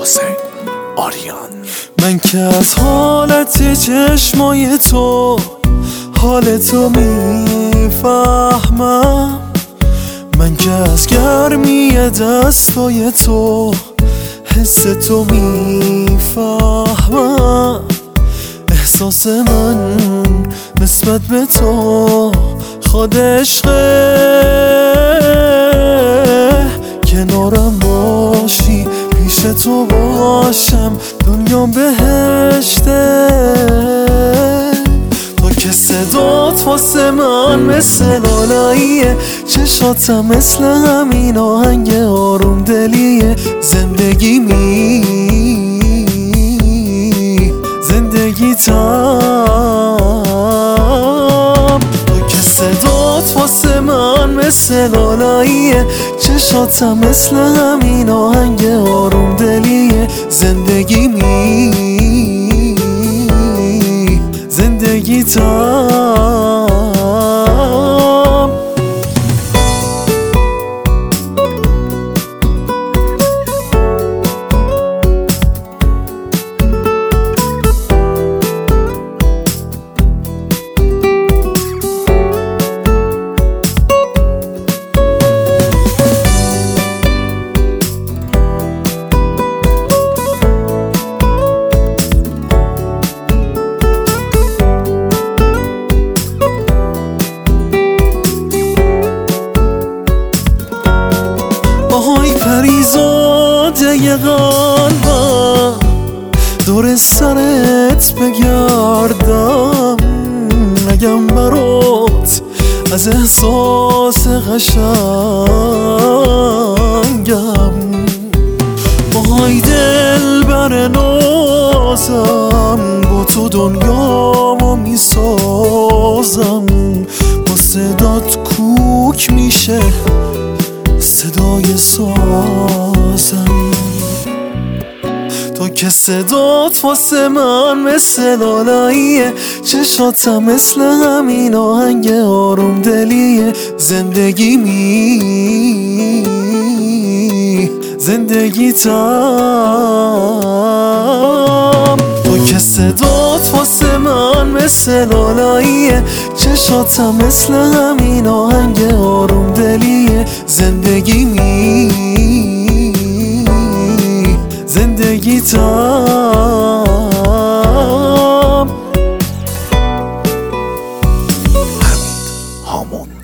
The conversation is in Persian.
حسین آریان. من که از حالت چشمای تو حال تو میفهمم، من که از گرمی دستای تو حس تو میفهمم. احساس من نسبت به تو خود عشقه، کنارم باشی پیش تو باشم دنیام بهشته. تو که صدات واسه من مثل لالاییه، چشاتم مثل همین آهنگ آروم دلیه. زندگیتم تو که صدات واسه من مثل لالاییه، چشاتم مثل همین آهنگ آروم دلیه. زندگیتم. آهای پریزاده قلبم، دور سرت بگردم، نگم برات از احساس قشنگم. آهای دلبر نازم، با تو دنیامو میسازم. با صدات کوک میشه صدای سازم. تو که صدات واسه من مثل لالاییه، چشاتم مثل همین آهنگ آروم دلیه. زندگیتم. تو که صدات واسه من مثل لالاییه، چشاتم مثل همین آهنگ آروم دلیه. زندگیتم. حمید هامون.